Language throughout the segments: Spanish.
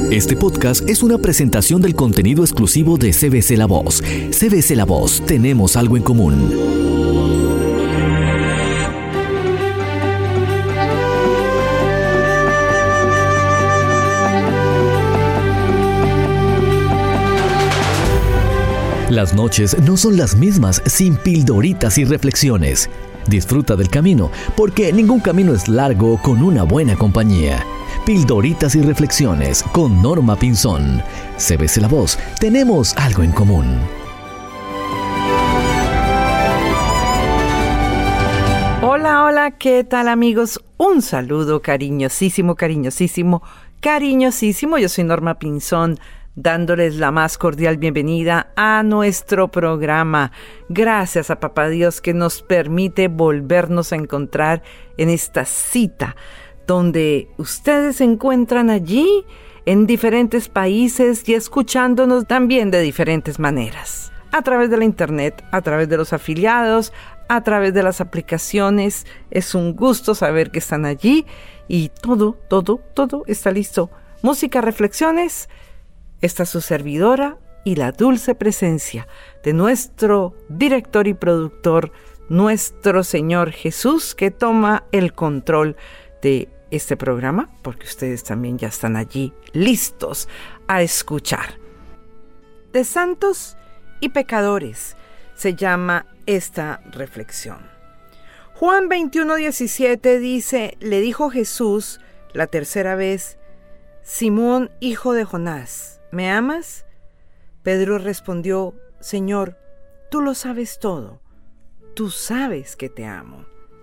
Este podcast es una presentación del contenido exclusivo de CBC La Voz. CBC La Voz, tenemos algo en común. Las noches no son las mismas sin pildoritas y reflexiones. Disfruta del camino, porque ningún camino es largo con una buena compañía. Pildoritas y reflexiones con Norma Pinzón. CBC La Voz, tenemos algo en común. Hola, hola, ¿qué tal, amigos? Un saludo cariñosísimo. Yo soy Norma Pinzón, dándoles la más cordial bienvenida a nuestro programa. Gracias a Papá Dios que nos permite volvernos a encontrar en esta cita, donde ustedes se encuentran allí en diferentes países y escuchándonos también de diferentes maneras. A través de la internet, a través de los afiliados, a través de las aplicaciones. Es un gusto saber que están allí y todo está listo. Música, reflexiones. Esta es su servidora y la dulce presencia de nuestro director y productor, nuestro Señor Jesús, que toma el control de este programa, porque ustedes también ya están allí listos a escuchar. De santos y pecadores se llama esta reflexión. Juan 21:17 dice: le dijo Jesús la tercera vez: Simón, hijo de Jonás, ¿me amas? Pedro respondió: Señor, tú lo sabes todo. Tú sabes que te amo.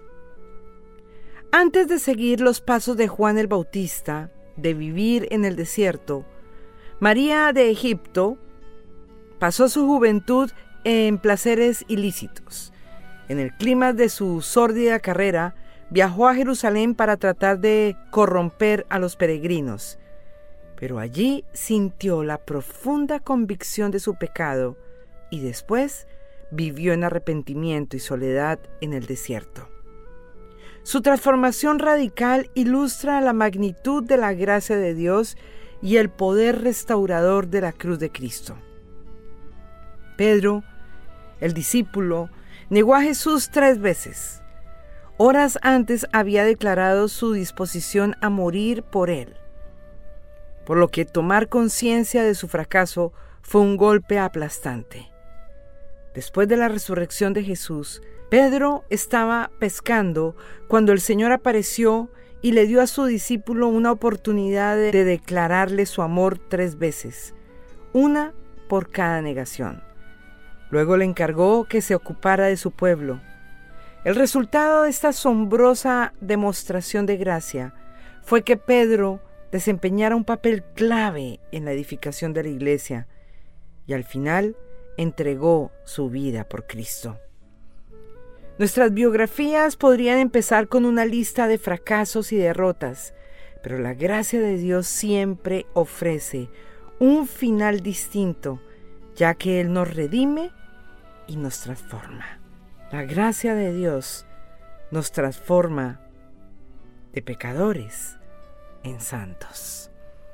Antes de seguir los pasos de Juan el Bautista, de vivir en el desierto, María de Egipto pasó su juventud en placeres ilícitos. En el clima de su sórdida carrera, viajó a Jerusalén para tratar de corromper a los peregrinos. Pero allí sintió la profunda convicción de su pecado y después vivió en arrepentimiento y soledad en el desierto. Su transformación radical ilustra la magnitud de la gracia de Dios y el poder restaurador de la cruz de Cristo. Pedro, el discípulo, negó a Jesús 3 veces. Horas antes había declarado su disposición a morir por él, por lo que tomar conciencia de su fracaso fue un golpe aplastante. Después de la resurrección de Jesús, Pedro estaba pescando cuando el Señor apareció y le dio a su discípulo una oportunidad de declararle su amor 3 veces, una por cada negación. Luego le encargó que se ocupara de su pueblo. El resultado de esta asombrosa demostración de gracia fue que Pedro desempeñara un papel clave en la edificación de la iglesia y al final entregó su vida por Cristo. Nuestras biografías podrían empezar con una lista de fracasos y derrotas, pero la gracia de Dios siempre ofrece un final distinto, ya que Él nos redime y nos transforma. La gracia de Dios nos transforma de pecadores en santos.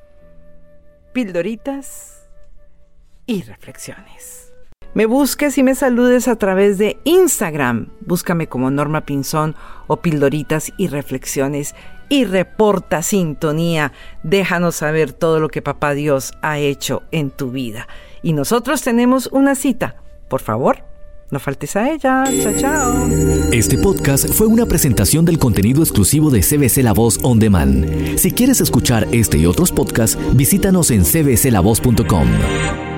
Pildoritas y reflexiones. Me busques y me saludes a través de Instagram. Búscame como Norma Pinzón o Pildoritas y Reflexiones y reporta sintonía. Déjanos saber todo lo que Papá Dios ha hecho en tu vida. Y nosotros tenemos una cita. Por favor, no faltes a ella. Chao, chao. Este podcast fue una presentación del contenido exclusivo de CBC La Voz On Demand. Si quieres escuchar este y otros podcasts, visítanos en cbclavoz.com.